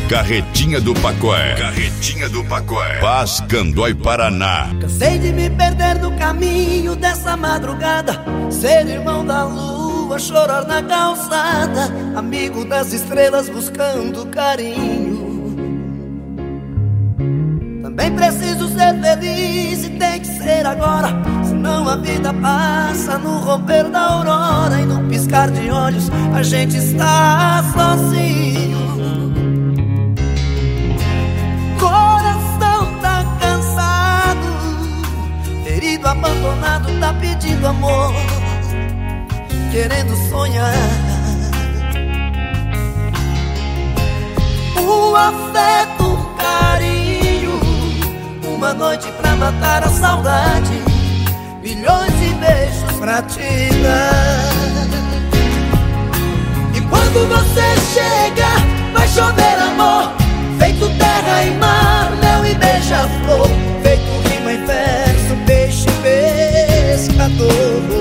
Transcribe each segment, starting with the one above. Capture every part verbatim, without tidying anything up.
Carretinha do Pacoé. Carretinha do Pacoé. Paz, Candói, Paraná. Cansei de me perder no caminho dessa madrugada, ser irmão da lua, chorar na calçada, amigo das estrelas buscando carinho. Também preciso ser feliz e tem que ser agora, senão a vida passa no romper da aurora, e no piscar de olhos a gente está sozinho. Coração tá cansado, ferido, abandonado, tá pedindo amor, querendo sonhar. O afeto, o carinho, uma noite pra matar a saudade, milhões de beijos pra te dar. E quando você chega, vai chover amor, feito terra e mar, mel e beija-flor, feito rima e verso, peixe e pescador.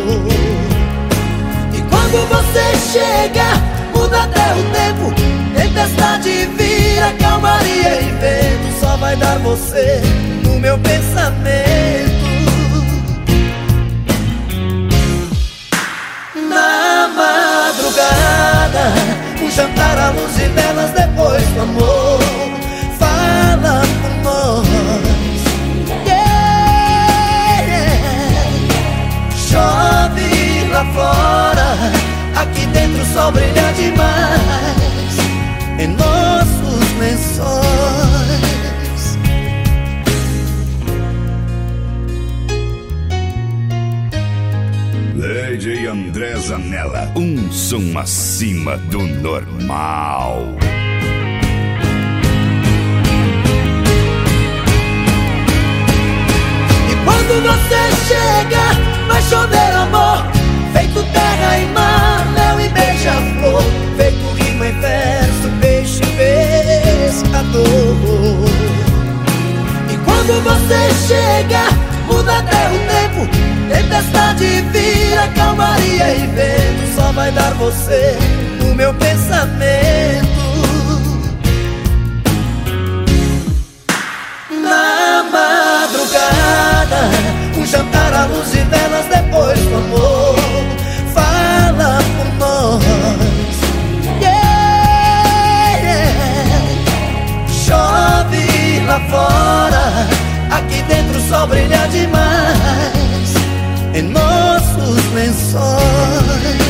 E quando você chega, muda até o tempo, tempestade vira calmaria e vento, só vai dar você no meu pensamento. Na madrugada, um jantar à luz e velas depois do amor, fala por nós, yeah. Chove lá fora, aqui dentro o sol brilha demais em nossos lençóis. D J André Zanella, um som acima do normal. E quando você chega, vai chover amor, feito terra e mar, mel e beija-flor, feito rima e verso, peixe e pescador. E quando você chega, muda até o tempo, tempestade vira calmaria e vento, só vai dar você no meu pensamento. Na madrugada, um jantar à luz e velas depois do amor, fala por nós, yeah. Chove lá fora, aqui dentro o sol brilha demais em nossos lençóis.